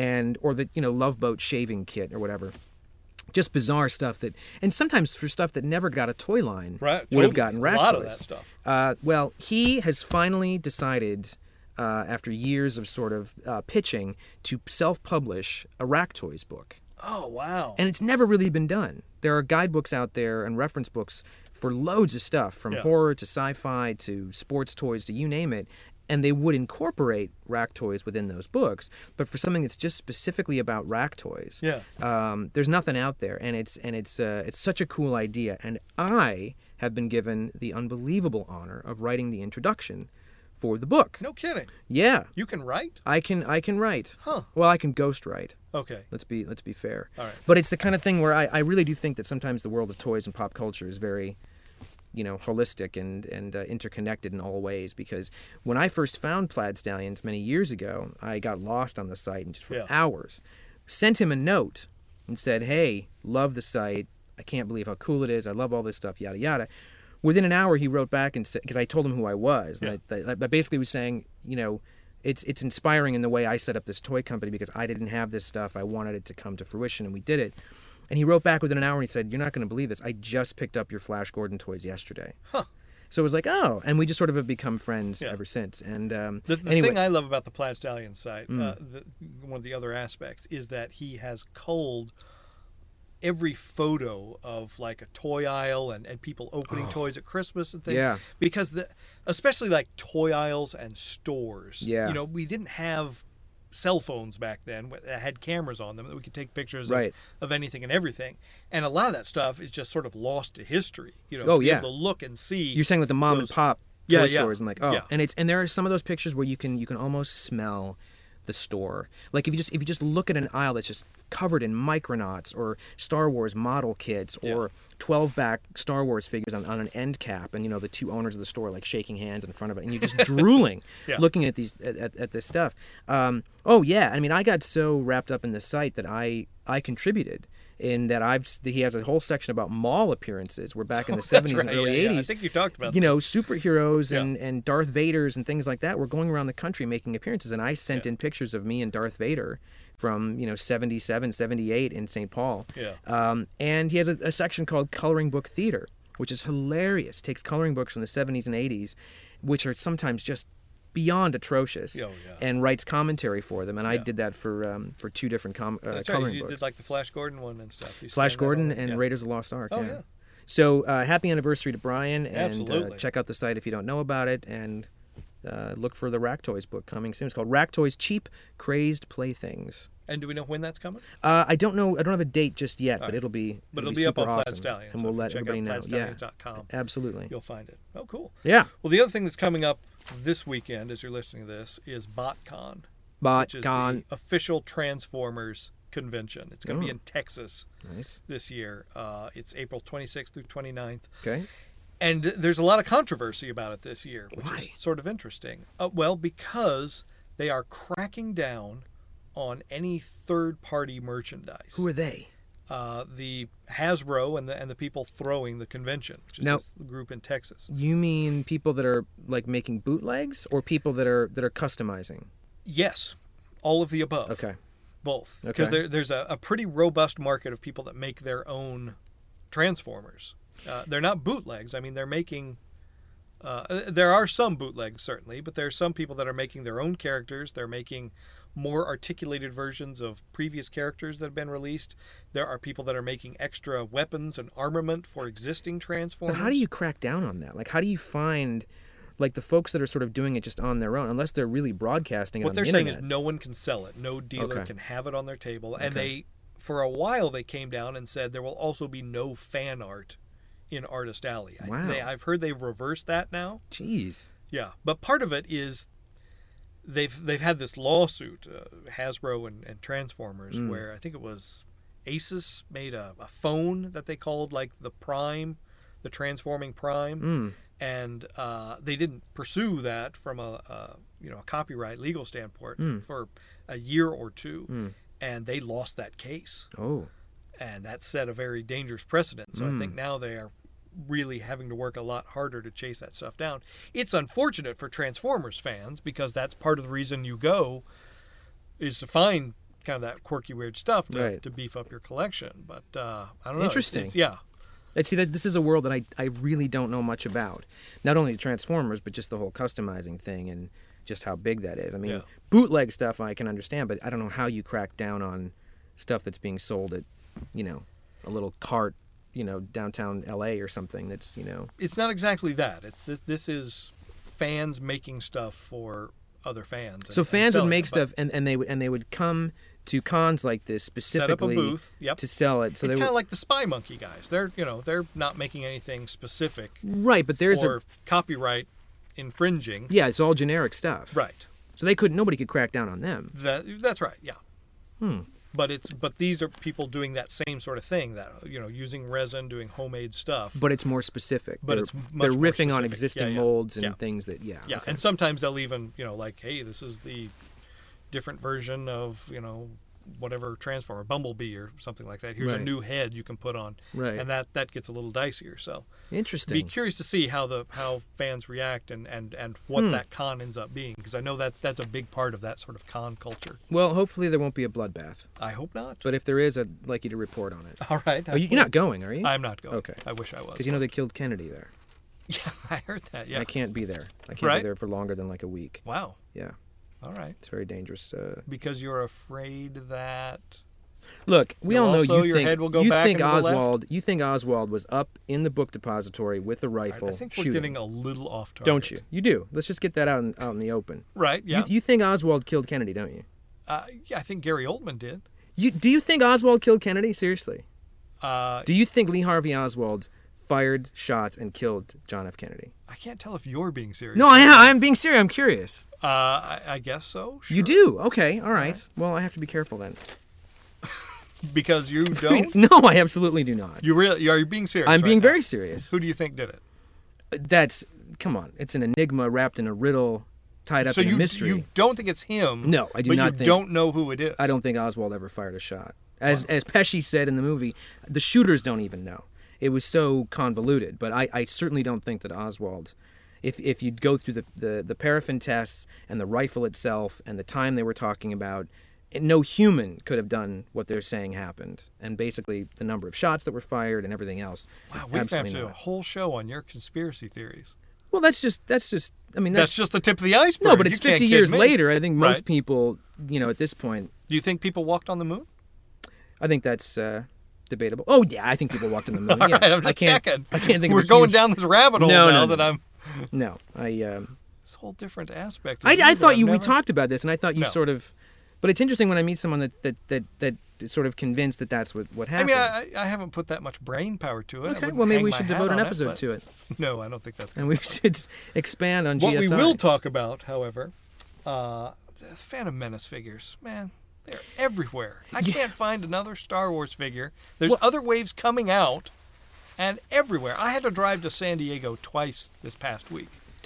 or the Love Boat shaving kit or whatever. Just bizarre stuff and sometimes for stuff that never got a toy line would have gotten rack toys. A lot toys. of that stuff. Well, he has finally decided, after years of sort of pitching, to self-publish a Rack Toys book. Oh, wow. And it's never really been done. There are guidebooks out there and reference books for loads of stuff, from horror to sci-fi to sports toys to you name it, and they would incorporate rack toys within those books. But for something that's just specifically about rack toys, there's nothing out there, and it's such a cool idea. And I have been given the unbelievable honor of writing the introduction for the book. No kidding. Yeah. You can write? I can write. Huh. Well, I can ghost write. Okay. Let's be fair. All right. But it's the kind of thing where I really do think that sometimes the world of toys and pop culture is very, holistic and interconnected in all ways. Because when I first found Plaid Stallions many years ago, I got lost on the site and just for hours sent him a note and said, "Hey, love the site. I can't believe how cool it is. I love all this stuff. Yada yada." Within an hour, he wrote back and said, because I told him who I was, and I basically was saying, it's inspiring in the way I set up this toy company because I didn't have this stuff. I wanted it to come to fruition, and we did it. And he wrote back within an hour, and he said, "You're not going to believe this. I just picked up your Flash Gordon toys yesterday." Huh. So it was like, oh, and we just sort of have become friends ever since. And the anyway. thing I love about the Plaid Stallion site, one of the other aspects, is that he has culled every photo of like a toy aisle and people opening toys at Christmas and things. Yeah. Because especially like toy aisles and stores. Yeah. We didn't have cell phones back then that had cameras on them that we could take pictures of anything and everything. And a lot of that stuff is just sort of lost to history. To be able to look and see. You're saying with the mom and pop toy stores and and there are some of those pictures where you can almost smell the store. Like if you just look at an aisle that's just covered in Micronauts or Star Wars model kits or 12-back Star Wars figures on an end cap, and the two owners of the store like shaking hands in front of it, and you're just drooling looking at these at this stuff. I mean, I got so wrapped up in the site that I contributed in that he has a whole section about mall appearances. We're back in the 70s and early 80s. I think you talked about superheroes and Darth Vaders and things like that were going around the country making appearances, and I sent in pictures of me and Darth Vader from 77, 78 in St. Paul. And he has a section called Coloring Book Theater, which is hilarious. Takes coloring books from the 70s and 80s, which are sometimes just beyond atrocious, and writes commentary for them. And I did that for two different coloring books. You did like the Flash Gordon one and stuff. Flash Gordon and Raiders of the Lost Ark. Oh, yeah. So happy anniversary to Brian, and Absolutely. Check out the site if you don't know about it, and look for the Rack Toys book coming soon. It's called Rack Toys: Cheap, Crazed Playthings. And do we know when that's coming? I don't know. I don't have a date just yet, but it'll be. But it'll be super up on awesome, Plaid Stallions, and we'll let everybody know. PlaidStallions.com. Absolutely. You'll find it. Oh, cool. Yeah. Well, the other thing that's coming up this weekend, as you're listening to this, is BotCon. Which is the official Transformers convention. It's going to be in Texas this year. It's April 26th through 29th. Okay. And there's a lot of controversy about it this year, which Why? is sort of interesting. Well, because they are cracking down on any third-party merchandise. Who are they? The Hasbro and the people throwing the convention, which is this group in Texas. You mean people that are like making bootlegs, or people that are customizing? Yes, all of the above. Okay. Both. Because Okay. there's a pretty robust market of people that make their own Transformers. They're not bootlegs. I mean, they're making... there are some bootlegs, certainly, but there are some people that are making their own characters. They're making more articulated versions of previous characters that have been released. There are people that are making extra weapons and armament for existing Transformers. But how do you crack down on that? Like, how do you find, like, the folks that are sort of doing it just on their own, unless they're really broadcasting it What on they're the saying internet? is no one can sell it. No dealer Okay. can have it on their table. And Okay. for a while, they came down and said there will also be no fan art in Artist Alley. Wow. I've heard they've reversed that now. Jeez. Yeah, but part of it is they've had this lawsuit, Hasbro and Transformers, where I think it was Asus made a phone that they called like the Prime, the Transforming Prime, and they didn't pursue that from a copyright legal standpoint for a year or two, and they lost that case, Oh. and that set a very dangerous precedent. So I think now they are really having to work a lot harder to chase that stuff down. It's unfortunate for Transformers fans because that's part of the reason you go is to find kind of that quirky, weird stuff to beef up your collection. But I don't know. Interesting. Yeah. And see, this is a world that I really don't know much about. Not only Transformers, but just the whole customizing thing and just how big that is. I mean, Yeah. bootleg stuff I can understand, but I don't know how you crack down on stuff that's being sold at, a little cart, downtown L.A. or something that's, It's not exactly that. This is fans making stuff for other fans. So and fans would selling make it, but stuff, and they would come to cons like this specifically set up a booth. Yep. to sell it. So it's they kind of would, like the Spy Monkey guys. They're not making anything specific right, but there's or copyright infringing. yeah, it's all generic stuff. Right. So nobody could crack down on them. That's right. Yeah. But these are people doing that same sort of thing, that using resin, doing homemade stuff. But it's more specific. But they're, it's much they're more riffing on specific. existing Yeah, yeah. molds and Yeah. things that Yeah, okay. and sometimes they'll even like, hey, this is the different version of whatever Transformer, Bumblebee or something like that. Here's a Right. new head you can put on, Right. and that gets a little dicier. So Interesting. be curious to see how fans react and what that con ends up being, because I know that's a big part of that sort of con culture. Well, hopefully there won't be a bloodbath. I hope not. But if there is, I'd like you to report on it. All right. Oh, you're not going, are you? I'm not going. Okay. I wish I was. Because they killed Kennedy there. Yeah, I heard that. Yeah. I can't be there. I can't Right. be there for longer than like a week. Wow. Yeah, All right. it's very dangerous. Because you're afraid that. Look, we You'll all know also- you your think head will go you back think and to the left? Oswald. You think Oswald was up in the book depository with a rifle I think we're shooting. getting a little off target. Don't you? You do. Let's just get that out in the open. Right. Yeah. You think Oswald killed Kennedy, don't you? Yeah, I think Gary Oldman did. Do you think Oswald killed Kennedy? Seriously? Uh, Do you think Lee Harvey Oswald fired shots and killed John F. Kennedy? I can't tell if you're being serious. No, I'm being serious. I'm curious. I guess so. Sure. You do? Okay. All right. Well, I have to be careful then. Because you don't. No, I absolutely do not. Are you being serious? I'm right being now? very serious. Who do you think did it? Come on. It's an enigma wrapped in a riddle, tied up So in a mystery. you don't think it's him? No, I do but not you think- don't know who it is. I don't think Oswald ever fired a shot. As Pesci said in the movie, the shooters don't even know. It was so convoluted. But I certainly don't think that Oswald, if you'd go through the paraffin tests and the rifle itself and the time they were talking about, no human could have done what they're saying happened. And basically the number of shots that were fired and everything else. Wow, we have to absolutely do a not. whole show on your conspiracy theories. Well, that's just. I mean, That's just the tip of the iceberg. no, but it's You can't 50 kid years me. later. I think most Right. people, at this point, Do you think people walked on the moon? I think that's debatable. Oh yeah, I think people walked on the moon. All Yeah. right, I'm just I can't, checking. I can't think. We're of a going huge- down this rabbit hole No, now no, that no. I'm. No, This whole different aspect. Of I you that thought I've we never- talked about this, and I thought you No. sort of. But it's interesting when I meet someone that is sort of convinced that that's what I happened. mean, I haven't put that much brain power to it. I okay, wouldn't well maybe hang we my should hat devote an on episode but- to it, No, I don't think that's. and we should expand on What GSI. we will talk about, however, the Phantom Menace figures. Man, they're everywhere. I can't find another Star Wars figure. There's other waves coming out, and everywhere. I had to drive to San Diego twice this past week.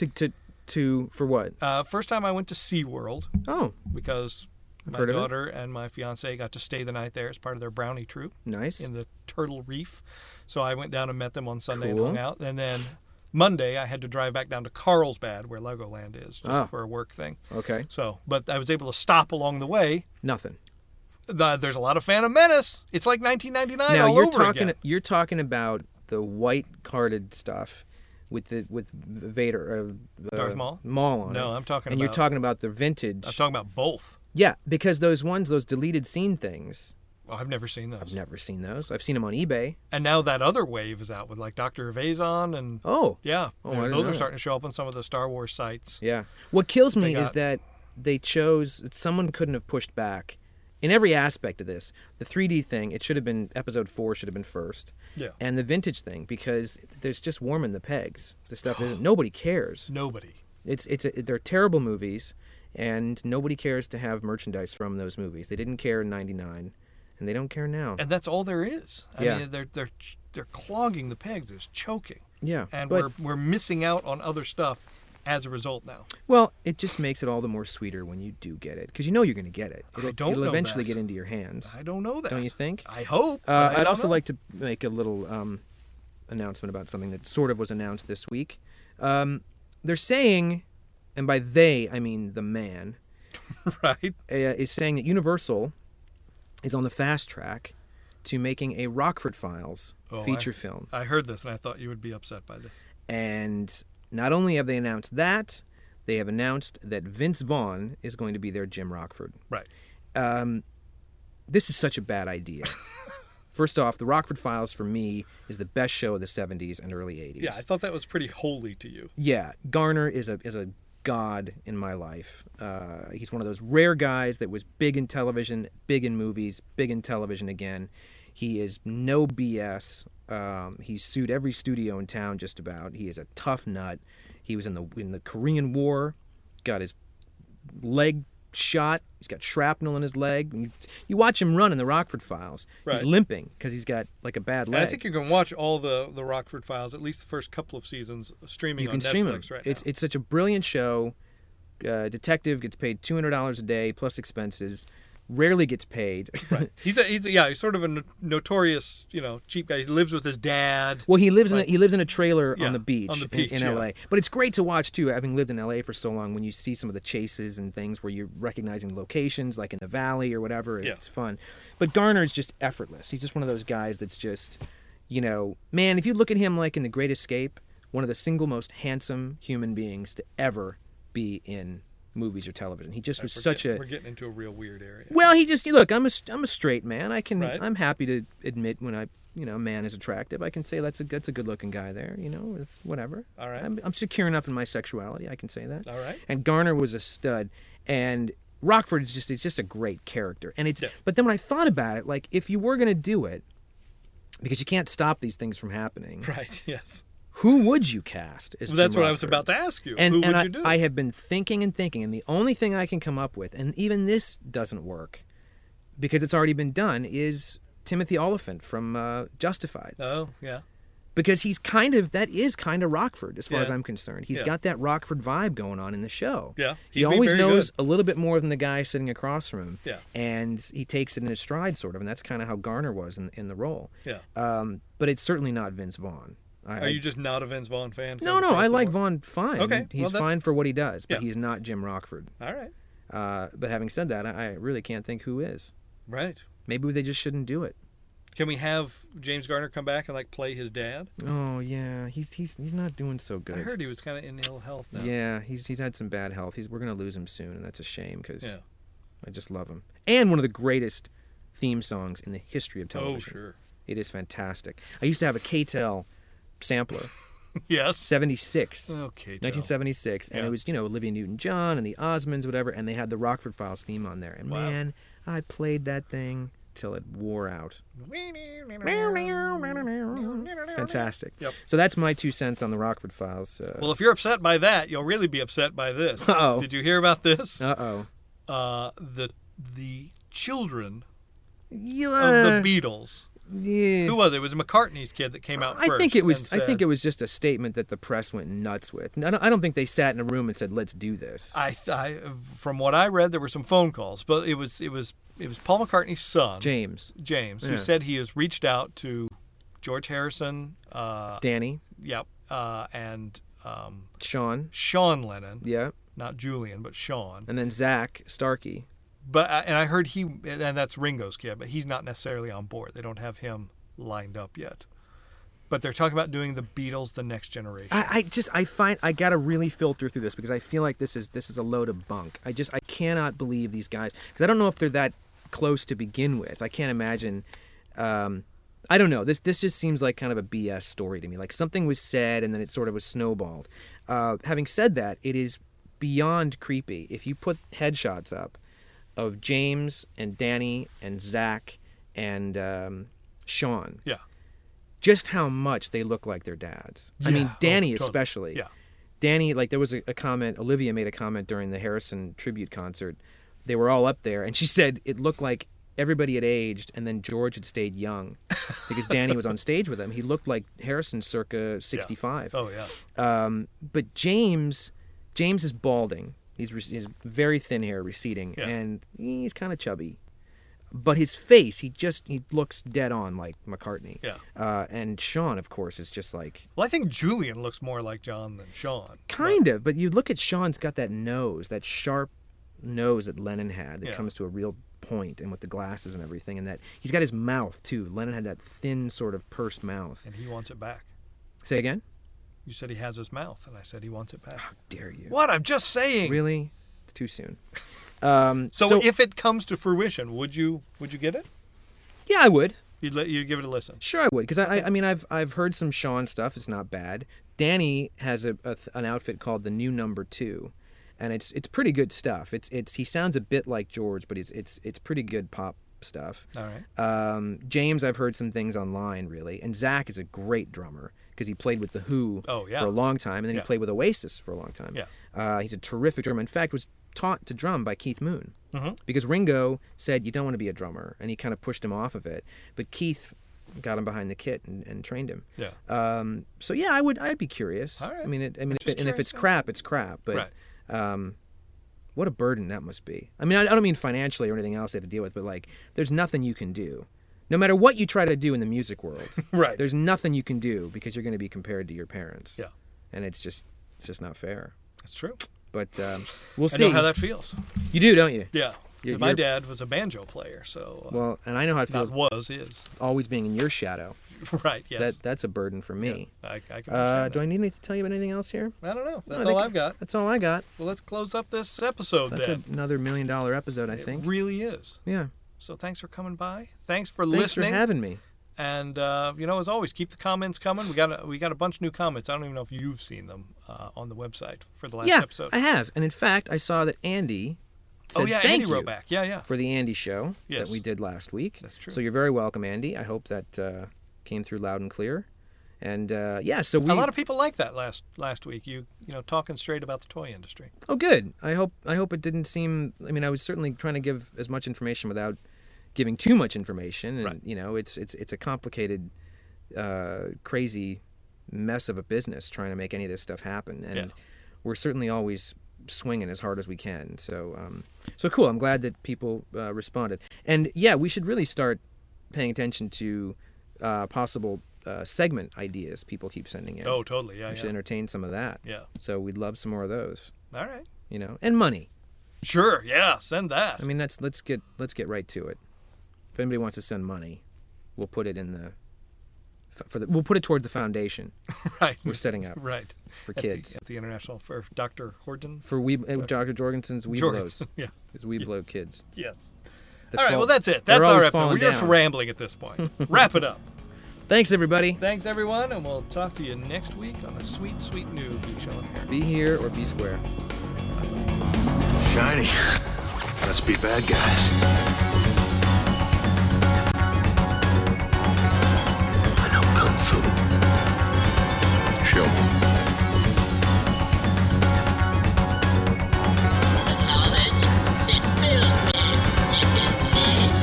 to for what? First time I went to SeaWorld Oh, because my heard of it. daughter and my fiance got to stay the night there as part of their brownie troop nice. in the Turtle Reef. So I went down and met them on Sunday and Cool. hung out. And then Monday I had to drive back down to Carlsbad where Legoland is just Oh. for a work thing. Okay, So, but I was able to stop along the way. nothing. There's a lot of Phantom Menace. It's like 1999 Now all over again. you're talking about the white carded stuff with Vader Darth Maul? Maul on it. No, I'm talking and about... you're talking about the vintage. I'm talking about both. Yeah, because those deleted scene things. Well, I've never seen those. I've never seen those. I've seen them on eBay. And now that other wave is out with like Dr. Evazon and Oh. yeah, Oh, I didn't those know are that. starting to show up on some of the Star Wars sites. Yeah. What kills me They is got- that they chose someone couldn't have pushed back in every aspect of this. The 3D thing, it should have been episode 4 should have been first. Yeah. And the vintage thing, because there's just warming the pegs. The stuff isn't. Nobody cares. Nobody. They're terrible movies, and nobody cares to have merchandise from those movies. They didn't care in '99, and they don't care now. And that's all there is. I Yeah. mean, they're clogging the pegs. There's choking. Yeah, And but we're missing out on other stuff as a result now. well, it just makes it all the more sweeter when you do get it, because you know you're going to get it. don't It'll know eventually that. get into your hands. I don't know that. Don't you think? I hope. but I I'd don't also know. like to make a little announcement about something that sort of was announced this week. They're saying, and by they I mean the man, right. is saying that Universal is on the fast track to making a Rockford Files feature film. I heard this and I thought you would be upset by this. And not only have they announced that, they have announced that Vince Vaughn is going to be their Jim Rockford. Right. This is such a bad idea. First off, the Rockford Files for me is the best show of the 70s and early 80s. Yeah, I thought that was pretty holy to you. Yeah, Garner is a god in my life. He's one of those rare guys that was big in television, big in movies, big in television again. He is no BS. He's sued every studio in town just about. He is a tough nut. He was in the Korean War, got his leg shot. He's got shrapnel in his leg. You watch him run in the Rockford Files. Right. He's limping because he's got like a bad leg. And I think you can watch all the Rockford Files, at least the first couple of seasons, streaming You on can stream Netflix them. right now. It's such a brilliant show. Detective gets paid $200 a day plus expenses. Rarely gets paid. Right. He's sort of a notorious, cheap guy. He lives with his dad. Well, he lives in a trailer Yeah, on the beach, in yeah. LA. But it's great to watch too, having lived in LA for so long. When you see some of the chases and things where you're recognizing locations, like in the valley or whatever, Yeah. it's fun. But Garner is just effortless. He's just one of those guys that's just, man. If you look at him like in The Great Escape, one of the single most handsome human beings to ever be in movies or television. He just was We're getting into a real weird area. Well, he just look. I'm a straight man. Right. I'm happy to admit when a man is attractive. I can say that's a good looking guy there. It's whatever. All right. I'm secure enough in my sexuality. I can say that. All right. And Garner was a stud, and Rockford is just a great character. And Yeah. but then when I thought about it, like if you were gonna do it, because you can't stop these things from happening. Right. Yes. Who would you cast as Well, that's Jim what I was Rockford? about to ask you. And, Who and would I, you do? I have been thinking, and the only thing I can come up with, and even this doesn't work, because it's already been done, is Timothy Olyphant from Justified. Oh, yeah. Because that is kind of Rockford, as far as Yeah. I'm concerned. He's Yeah. got that Rockford vibe going on in the show. Yeah. He He'd be always very knows good. a little bit more than the guy sitting across from him. Yeah. And he takes it in his stride, sort of, and that's kind of how Garner was in the role. Yeah. But it's certainly not Vince Vaughn. Are you just not a Vince Vaughn fan? No, across I the like board? Vaughn fine. Okay, He's well, that's- fine for what he does, but Yeah. he's not Jim Rockford. All right. But having said that, I really can't think who is. Right. Maybe they just shouldn't do it. Can we have James Garner come back and play his dad? Oh yeah, he's not doing so good. I heard he was kind of in ill health now. Yeah, he's had some bad health. We're gonna lose him soon, and that's a shame because Yeah. I just love him. And one of the greatest theme songs in the history of Oh, television. sure. It is fantastic. I used to have a K-Tel sampler, Yes. 76. Okay. 1976, and Yeah. it was Olivia Newton-John and the Osmonds, whatever, and they had the Rockford Files theme on there. And Wow. man, I played that thing till it wore out. Fantastic. Yep. So that's my 2 cents on the Rockford Files. Well, if you're upset by that, you'll really be upset by this. Uh-oh. Did you hear about this? Uh-oh. The children Yeah. of the Beatles. Yeah. Who was it? It was McCartney's kid that came out first. I think it was. and I think said- it was just a statement that the press went nuts with. I don't think they sat in a room and said, "Let's do this." I from what I read, there were some phone calls, but it was Paul McCartney's son, James, James, Yeah. who said he has reached out to George Harrison, Danny, and Sean, Sean Lennon, yeah, not Julian, but Sean, and then Zach Starkey. But and I heard and that's Ringo's kid, but he's not necessarily on board. They don't have him lined up yet. But they're talking about doing the Beatles, the Next Generation. I find I gotta really filter through this because I feel like this is a load of bunk. I cannot believe these guys because I don't know if they're that close to begin with. I can't imagine. I don't know. This just seems like kind of a BS story to me. Like something was said and then it sort of was snowballed. Having said that, it is beyond creepy. If you put headshots up of James and Danny and Zach and Sean, Yeah. just how much they look like their dads. I mean, Danny especially. Yeah. Danny, like there was a comment, Olivia made a comment during the Harrison tribute concert. They were all up there and she said it looked like everybody had aged and then George had stayed young because Danny was on stage with him. He looked like Harrison circa 65. Yeah. Oh, yeah. But James is balding. He's very thin hair, receding, Yeah. and he's kind of chubby. But his face, he looks dead on like McCartney. Yeah. And Sean, of course, is just like... Well, I think Julian looks more like John than Sean. Kind of, but you look at Sean's got that nose, that sharp nose that Lennon had that comes to a real point, and with the glasses and everything, and that he's got his mouth too. Lennon had that thin sort of pursed mouth. And he wants it back. Say again? You said he has his mouth, and I said he wants it back. How dare you? What? I'm just saying. Really? It's too soon. So if it comes to fruition, would you get it? Yeah, I would. You'd give it a listen. Sure, I would, because I mean I've heard some Sean stuff. It's not bad. Danny has an outfit called the New Number 2, and it's pretty good stuff. He sounds a bit like George, but it's pretty good pop stuff. All right. James, I've heard some things online really, and Zach is a great drummer because he played with the Who for a long time, and then he played with Oasis for a long time. Yeah. He's a terrific drummer. In fact, was taught to drum by Keith Moon Mhm. because Ringo said you don't want to be a drummer, and he kind of pushed him off of it. But Keith got him behind the kit and trained him. Yeah. So yeah, I'd be curious. All right. I mean, if curious, it's crap, it's crap. But Right. what a burden that must be. I mean, I don't mean financially or anything else they have to deal with, but like, there's nothing you can do. No matter what you try to do in the music world, Right. there's nothing you can do because you're going to be compared to your parents. Yeah. And it's just not fair. That's true. But we'll I see. know how that feels. You do, don't you? Yeah. You're- My dad was a banjo player, so Well, and I know how it feels is. always being in your shadow. Right. Yes. That's a burden for me. I can understand Do I need to tell you about anything else here? I don't know. That's I all think I've got. That's all I got. Well, let's close up this episode That's then. another $1 million episode, I think. It really is. Yeah. So thanks for coming by. Thanks for Thanks listening. for having me. And as always, keep the comments coming. We got a bunch of new comments. I don't even know if you've seen them on the website for the last episode. I have. And in fact, I saw that Andy said thank Andy you wrote back. Yeah. for the Andy show Yes. that we did last week. That's true. So you're very welcome, Andy. I hope that came through loud and clear. And so we A lot of people liked that last week. You talking straight about the toy industry. Oh, good. I hope it didn't seem. I mean, I was certainly trying to give as much information without giving too much information. And Right. it's a complicated, crazy mess of a business trying to make any of this stuff happen. And we're certainly always swinging as hard as we can. So cool. I'm glad that people responded. And yeah, we should really start paying attention to possible segment ideas people keep sending in. Oh, totally. Yeah. We should entertain some of that. Yeah. So we'd love some more of those. All right. And money. Sure. Yeah. Send that. I mean, let's get right to it. If anybody wants to send money, we'll put it in we'll put it toward the foundation Right. we're setting up Right. for kids. At the International for Dr. Horton. For Dr. Jorgensen's Weeblos. Jorgensen, yeah. His Weeblo kids. Yes. that All right. fall- Well, that's it. they're That's our always episode. We're falling just down. rambling at this point. Wrap it up. Thanks, everybody. Thanks, everyone, and we'll talk to you next week on a sweet, sweet new Geek Show in Here. Be here or be square. Shiny. Let's be bad guys. I know Kung Fu. Show me. Knowledge, it fills me. It is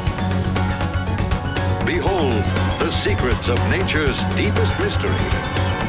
it. Behold the secrets of nature's deepest mystery.